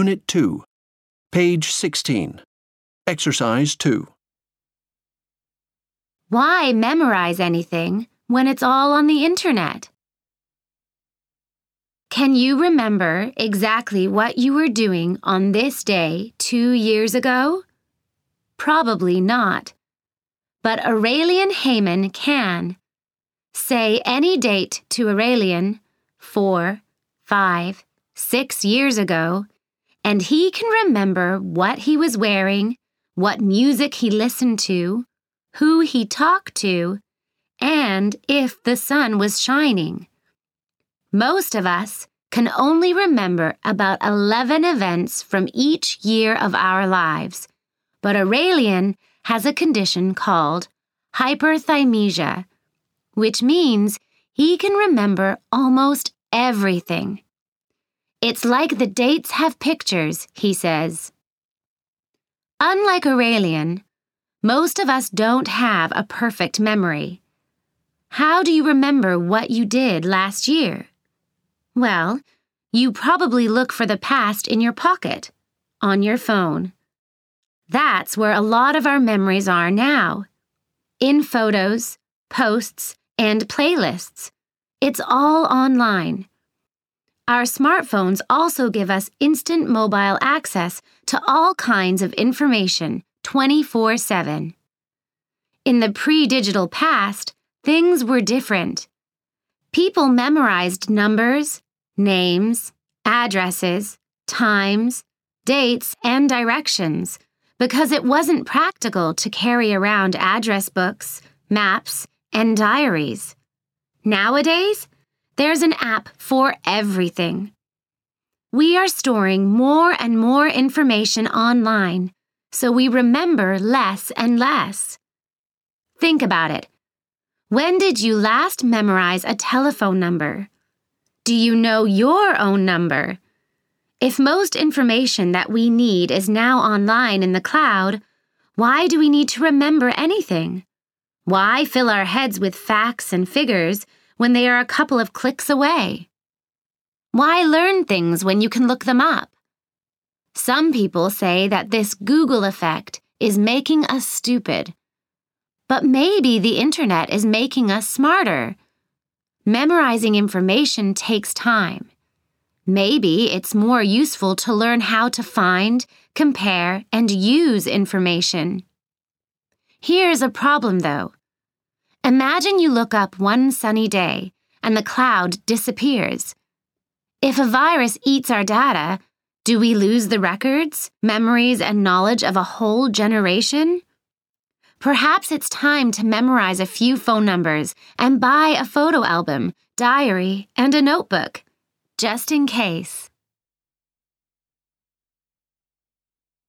Unit 2, page 16. Exercise 2. Why memorize anything when it's all on the internet? Can you remember exactly what you were doing on this day 2 years ago? Probably not. But Aurelian Heyman can. Say any date to Aurelian, 4, 5, 6 years ago, and he can remember what he was wearing, what music he listened to, who he talked to, and if the sun was shining. Most of us can only remember about 11 events from each year of our lives, but Aurelian has a condition called hyperthymesia, which means he can remember almost everything. It's like the dates have pictures, he says. Unlike Aurelian, most of us don't have a perfect memory. How do you remember what you did last year? Well, you probably look for the past in your pocket, on your phone. That's where a lot of our memories are now. In photos, posts, and playlists. It's all online. Our smartphones also give us instant mobile access to all kinds of information 24/7. In the pre-digital past, things were different. People memorized numbers, names, addresses, times, dates, and directions because it wasn't practical to carry around address books, maps, and diaries. Nowadays, there's an app for everything. We are storing more and more information online, so we remember less and less. Think about it. When did you last memorize a telephone number? Do you know your own number? If most information that we need is now online in the cloud, why do we need to remember anything? Why fill our heads with facts and figures when they are a couple of clicks away? Why learn things when you can look them up? Some people say that this Google effect is making us stupid. But maybe the internet is making us smarter. Memorizing information takes time. Maybe it's more useful to learn how to find, compare, and use information. Here's a problem, though. Imagine you look up one sunny day and the cloud disappears. If a virus eats our data, do we lose the records, memories, and knowledge of a whole generation? Perhaps it's time to memorize a few phone numbers and buy a photo album, diary, and a notebook, just in case.